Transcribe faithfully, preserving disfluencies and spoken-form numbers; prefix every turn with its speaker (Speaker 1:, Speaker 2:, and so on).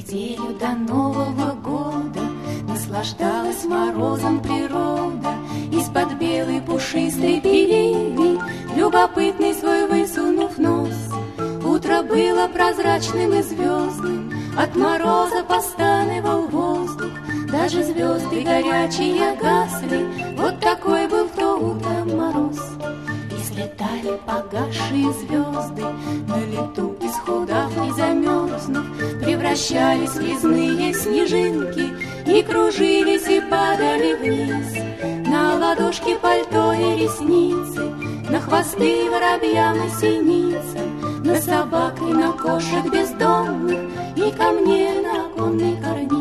Speaker 1: неделю до Нового года наслаждалась морозом природа. Из-под белой пушистой перины, любопытный свой высунув нос, утро было прозрачным и звездным, от мороза постанывал воздух, даже звезды горячие гасли. Вот такой был в то утро мороз. И слетали погасшие звезды, на лету исхудав и замерзнув, превращались в ледяные снежинки и кружились и падали вниз на ладошки, пальто и ресницы, на хвосты воробьям и синицам, на собак и на кошек бездомных, и ко мне на оконный карниз.